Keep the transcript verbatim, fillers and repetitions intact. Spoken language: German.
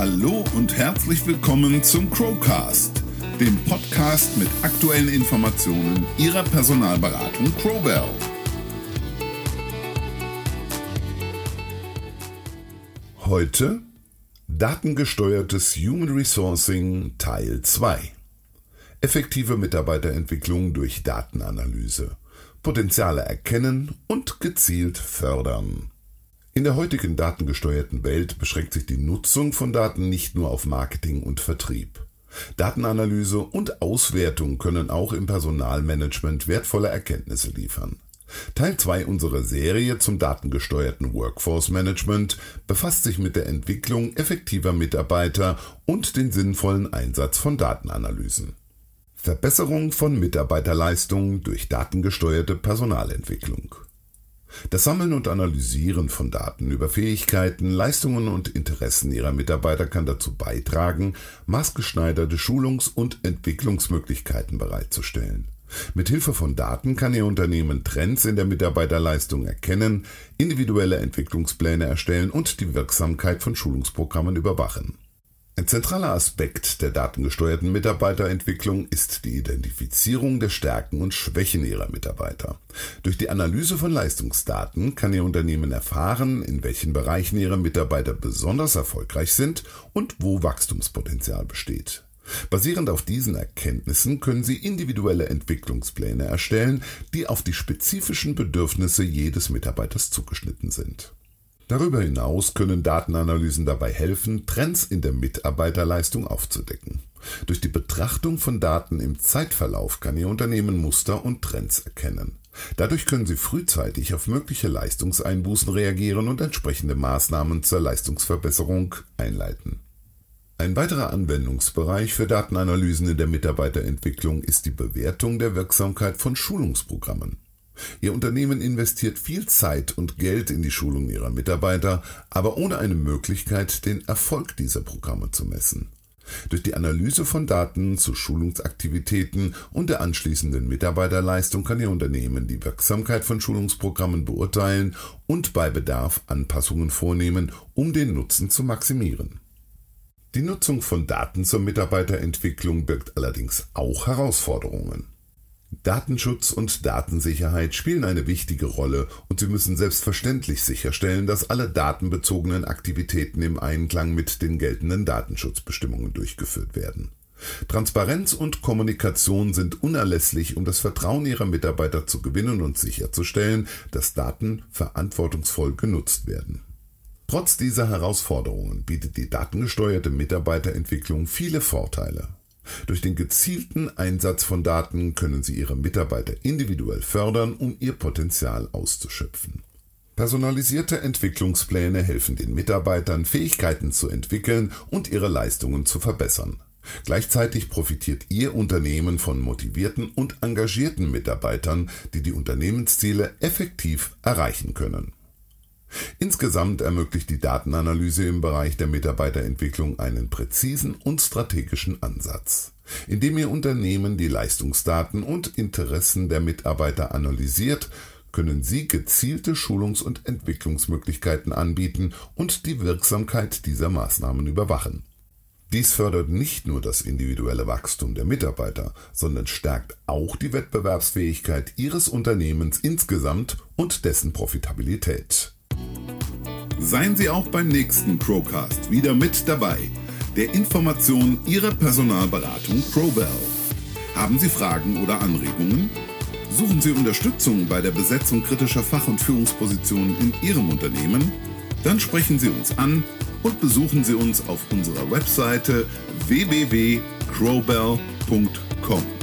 Hallo und herzlich willkommen zum Crowcast, dem Podcast mit aktuellen Informationen Ihrer Personalberatung Crowbell. Heute datengesteuertes Human Resourcing Teil zwei. Effektive Mitarbeiterentwicklung durch Datenanalyse. Potenziale erkennen und gezielt fördern. In der heutigen datengesteuerten Welt beschränkt sich die Nutzung von Daten nicht nur auf Marketing und Vertrieb. Datenanalyse und Auswertung können auch im Personalmanagement wertvolle Erkenntnisse liefern. Teil zwei unserer Serie zum datengesteuerten Workforce Management befasst sich mit der Entwicklung effektiver Mitarbeiter und den sinnvollen Einsatz von Datenanalysen. Verbesserung von Mitarbeiterleistung durch datengesteuerte Personalentwicklung. Das Sammeln und Analysieren von Daten über Fähigkeiten, Leistungen und Interessen Ihrer Mitarbeiter kann dazu beitragen, maßgeschneiderte Schulungs- und Entwicklungsmöglichkeiten bereitzustellen. Mit Hilfe von Daten kann Ihr Unternehmen Trends in der Mitarbeiterleistung erkennen, individuelle Entwicklungspläne erstellen und die Wirksamkeit von Schulungsprogrammen überwachen. Ein zentraler Aspekt der datengesteuerten Mitarbeiterentwicklung ist die Identifizierung der Stärken und Schwächen Ihrer Mitarbeiter. Durch die Analyse von Leistungsdaten kann Ihr Unternehmen erfahren, in welchen Bereichen Ihre Mitarbeiter besonders erfolgreich sind und wo Wachstumspotenzial besteht. Basierend auf diesen Erkenntnissen können Sie individuelle Entwicklungspläne erstellen, die auf die spezifischen Bedürfnisse jedes Mitarbeiters zugeschnitten sind. Darüber hinaus können Datenanalysen dabei helfen, Trends in der Mitarbeiterleistung aufzudecken. Durch die Betrachtung von Daten im Zeitverlauf kann Ihr Unternehmen Muster und Trends erkennen. Dadurch können Sie frühzeitig auf mögliche Leistungseinbußen reagieren und entsprechende Maßnahmen zur Leistungsverbesserung einleiten. Ein weiterer Anwendungsbereich für Datenanalysen in der Mitarbeiterentwicklung ist die Bewertung der Wirksamkeit von Schulungsprogrammen. Ihr Unternehmen investiert viel Zeit und Geld in die Schulung Ihrer Mitarbeiter, aber ohne eine Möglichkeit, den Erfolg dieser Programme zu messen. Durch die Analyse von Daten zu Schulungsaktivitäten und der anschließenden Mitarbeiterleistung kann Ihr Unternehmen die Wirksamkeit von Schulungsprogrammen beurteilen und bei Bedarf Anpassungen vornehmen, um den Nutzen zu maximieren. Die Nutzung von Daten zur Mitarbeiterentwicklung birgt allerdings auch Herausforderungen. Datenschutz und Datensicherheit spielen eine wichtige Rolle und Sie müssen selbstverständlich sicherstellen, dass alle datenbezogenen Aktivitäten im Einklang mit den geltenden Datenschutzbestimmungen durchgeführt werden. Transparenz und Kommunikation sind unerlässlich, um das Vertrauen Ihrer Mitarbeiter zu gewinnen und sicherzustellen, dass Daten verantwortungsvoll genutzt werden. Trotz dieser Herausforderungen bietet die datengesteuerte Mitarbeiterentwicklung viele Vorteile. Durch den gezielten Einsatz von Daten können Sie Ihre Mitarbeiter individuell fördern, um ihr Potenzial auszuschöpfen. Personalisierte Entwicklungspläne helfen den Mitarbeitern, Fähigkeiten zu entwickeln und ihre Leistungen zu verbessern. Gleichzeitig profitiert Ihr Unternehmen von motivierten und engagierten Mitarbeitern, die die Unternehmensziele effektiv erreichen können. Insgesamt ermöglicht die Datenanalyse im Bereich der Mitarbeiterentwicklung einen präzisen und strategischen Ansatz. Indem Ihr Unternehmen die Leistungsdaten und Interessen der Mitarbeiter analysiert, können Sie gezielte Schulungs- und Entwicklungsmöglichkeiten anbieten und die Wirksamkeit dieser Maßnahmen überwachen. Dies fördert nicht nur das individuelle Wachstum der Mitarbeiter, sondern stärkt auch die Wettbewerbsfähigkeit Ihres Unternehmens insgesamt und dessen Profitabilität. Seien Sie auch beim nächsten Crowcast wieder mit dabei, der Information Ihrer Personalberatung Crowbell. Haben Sie Fragen oder Anregungen? Suchen Sie Unterstützung bei der Besetzung kritischer Fach- und Führungspositionen in Ihrem Unternehmen? Dann sprechen Sie uns an und besuchen Sie uns auf unserer Webseite w w w punkt crowbell punkt com.